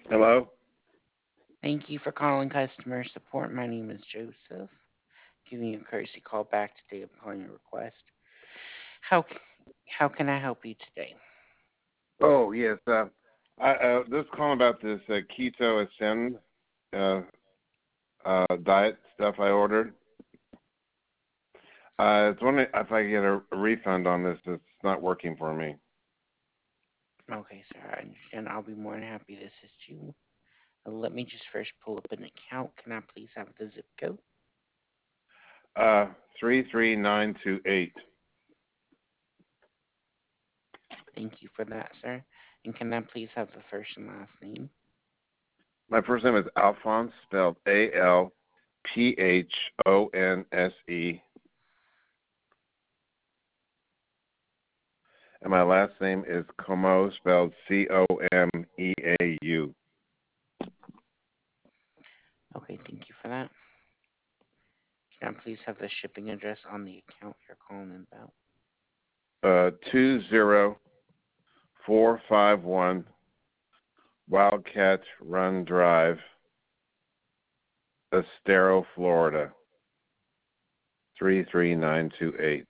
Hello? Thank you for calling customer support. My name is Joseph. Giving you a courtesy call back today upon your request. How how can I help you today? Oh, yes. This calling about this Keto Ascend uh, diet stuff I ordered. I was wondering if I could get a refund on this. It's not working for me. Okay, sir, I understand. I'll be more than happy to assist you. Let me just first pull up an account. Can I please have the zip code? 33928. Thank you for that, sir. And can I please have the first and last name? My first name is Alphonse, spelled Alphonse, and my last name is Comeau, spelled Comeau. Okay, thank you for that. Can I please have the shipping address on the account you're calling about? 20451 Wildcat Run Drive, Estero, Florida, 33928.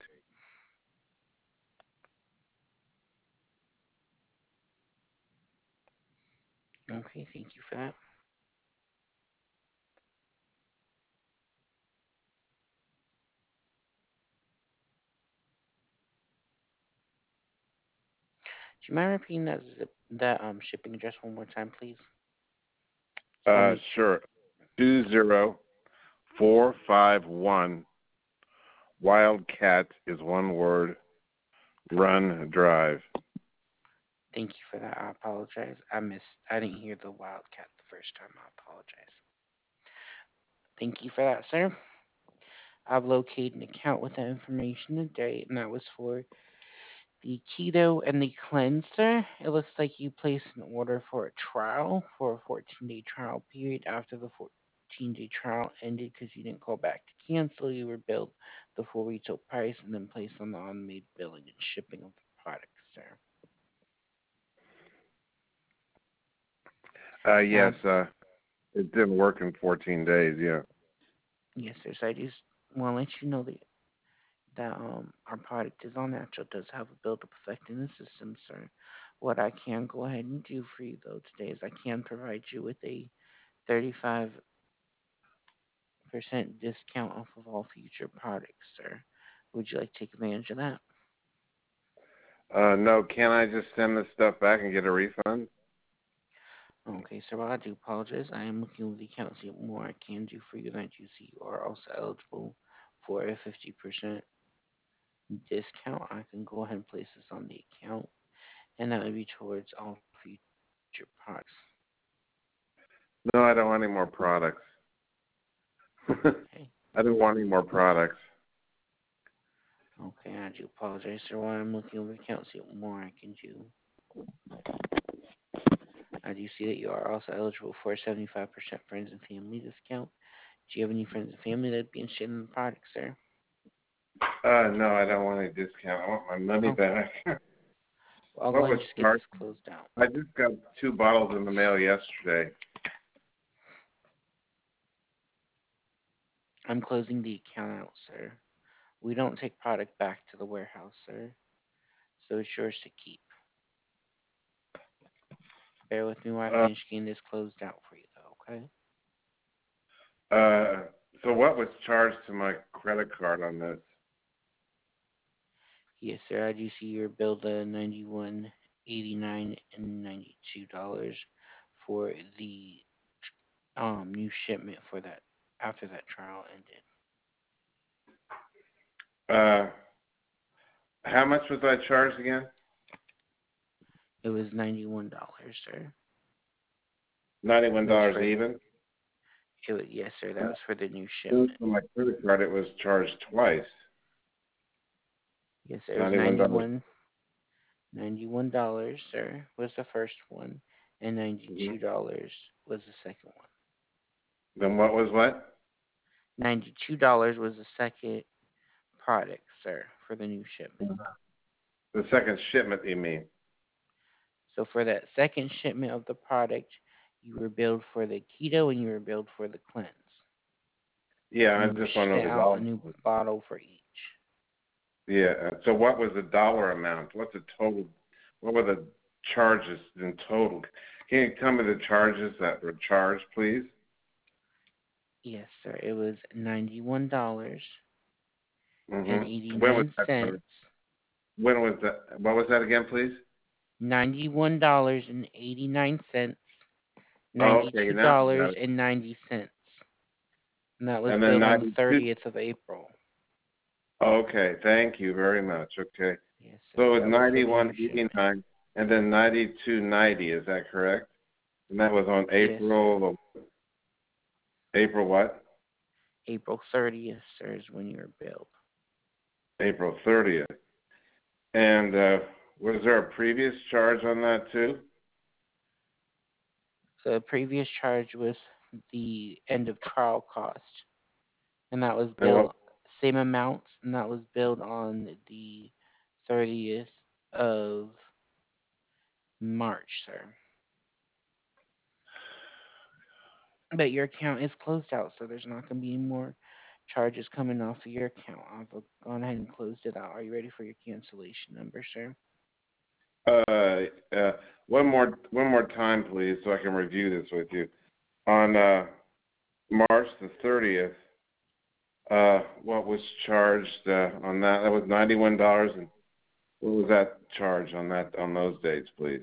Okay, thank you for that. Do you mind repeating that shipping address one more time, please? So I'll make sure. Sure. 20451 Wildcat is one word, Run Drive. Thank you for that. I apologize. I didn't hear the wildcat the first time. I apologize. Thank you for that, sir. I've located an account with that information today, and that was for the keto and the cleanser. It looks like you placed an order for a trial for a 14-day trial period. After the 14-day trial ended because you didn't call back to cancel, you were billed the full retail price and then placed on the automated billing and shipping of the product, sir. Yes, Now, it didn't work in 14 days, yeah. yes, sir. So I just want to let you know that our product is all natural, does have a build-up effect in the system, sir. What I can go ahead and do for you though today is I can provide you with a 35% discount off of all future products, sir. Would you like to take advantage of that? No, can I just send this stuff back and get a refund? Okay, sir. Well, I do apologize. I am looking over the account to see what more I can do for you. And I do see you are also eligible for a 50% discount. I can go ahead and place this on the account, and that would be towards all future products. No, I don't want any more products. Okay. I don't want any more products. Okay, I do apologize, sir. While I'm looking over the account, see what more I can do. I do see that you are also eligible for a 75% friends and family discount. Do you have any friends and family that'd be interested in the product, sir? No, I don't want any discount. I want my money Okay. back. Well, I'll go What ahead and was just get charged? this closed out. I just got 2 bottles in the mail yesterday. I'm closing the account out, sir. We don't take product back to the warehouse, sir. So it's yours to keep. Bear with me while I Uh, finish getting this closed out for you, though, okay? uh, so what was charged to my credit card on this? Yes, sir. I do see your bill to 91.89 and $92 for the new shipment for that after that trial ended. Uh, how much was I charged again? It was $91, sir. $91 It was for even. yes, sir. That And was for the new then shipment. for my credit card, it was charged twice. Yes, sir. It was $91. $91, sir, was the first one, and Mhm. $92 was the second one. Then what was what? $92 was the second product, sir, for the new shipment. The second shipment, you mean? So for that second shipment of the product, You were billed for the keto and you were billed for the cleanse. Yeah, And I you were just want to know sent the out a dollar. new bottle for each. Yeah. So what was the dollar amount? What's the total? What were the charges in total? Can you tell me the charges that were charged, please? Yes, sir. It was $91 and Mm-hmm. When was 89 that? cents. When was that? What was that again, please? $91.89. Oh, okay. Now I got it. $92.90. And that was And then billed on the 92. 30th of April. Okay. Thank you very much. Okay. Yes, sir. So it was That was for the new shipment. 91.89 and then 92.90. Is that correct? And that was on Yes, sir. April what? April 30th, sir, is when you were billed. April 30th. And was there a previous charge on that too? The previous charge was the end of trial cost, and that was And billed same amount, and that was billed on the 30th of March, sir. But your account is closed out, so there's not going to be any more charges coming off of your account. I've gone ahead and closed it out. Are you ready for your cancellation number, sir? uh, one more time, please, so I can review this with you. On March the 30th, what was charged on that? That was $91, and what was that charge on those dates, please?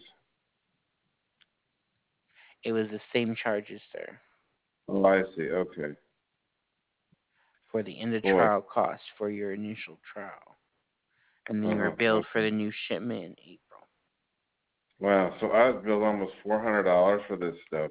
It was the same charges, sir, Oh, I see. Okay. for the end of Boy. trial cost for your initial trial. And then you were billed for Okay. the new shipment in April. Wow. So I was billed almost $400 for this stuff,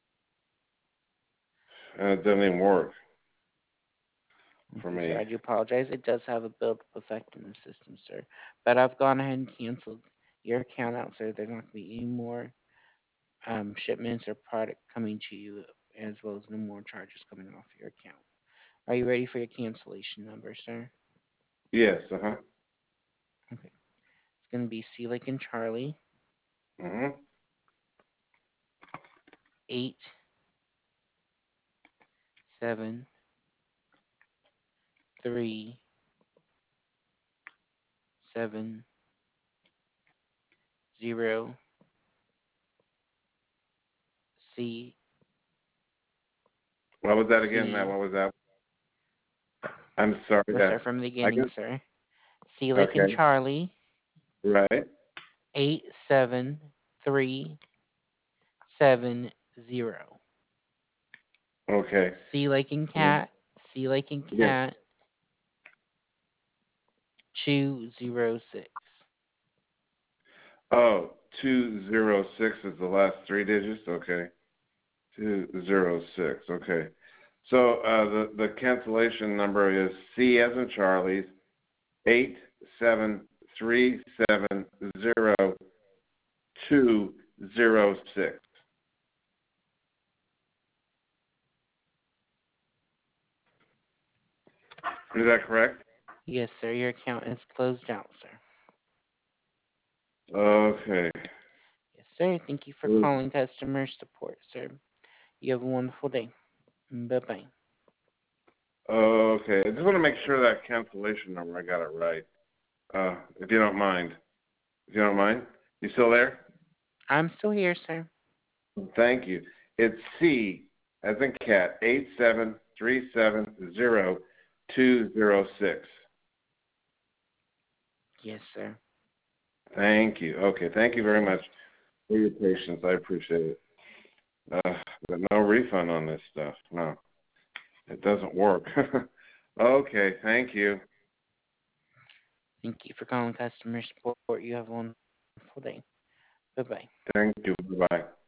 and it doesn't even work for Okay, sir, me. I do apologize. It does have a build-up effect in the system, sir. But I've gone ahead and canceled your account out, sir. There's not going to be any more shipments or product coming to you, as well as no more charges coming off your account. Are you ready for your cancellation number, sir? Yes. Uh-huh. Okay. It's going to be C like in Charlie, Mm-hmm. 8, 7, 3, 7, 0, C, What was that again, Matt? C. What was that? I'm sorry. We'll start from the I beginning, guess. sir. C like in Okay. Charlie, Right. 87370. Okay. C like in Mm. cat, C like in Yes. cat, 206. Oh, 206 is the last three digits. Okay. 206. Okay. So the cancellation number is C as in Charlie's 87370 206. Is that correct? Yes, sir. Your account is closed out, sir. Okay. Yes, sir. Thank you for calling customer support, sir. You have a wonderful day. Bye-bye. Okay. I just want to make sure that cancellation number I got it right. If you don't mind. If you don't mind. You still there? I'm still here, sir. Thank you. It's C as in cat 87370 206. Yes, sir. Thank you. Okay, thank you Yes, very sir. much for your patience. I appreciate it. But no refund on this stuff. No, it doesn't work. Okay, thank you. Thank you for calling customer support. You have a wonderful day. Bye-bye. Thank you. Bye-bye.